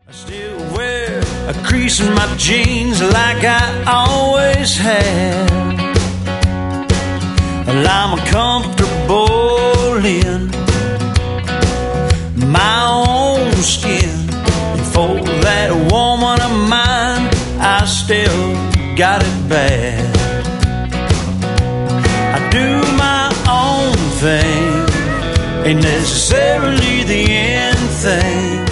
I still wear a crease in my jeans like I always have. Well, I'm comfortable in my own skin. And for that woman of mine, I still got it bad. I do my own thing, ain't necessarily the end thing.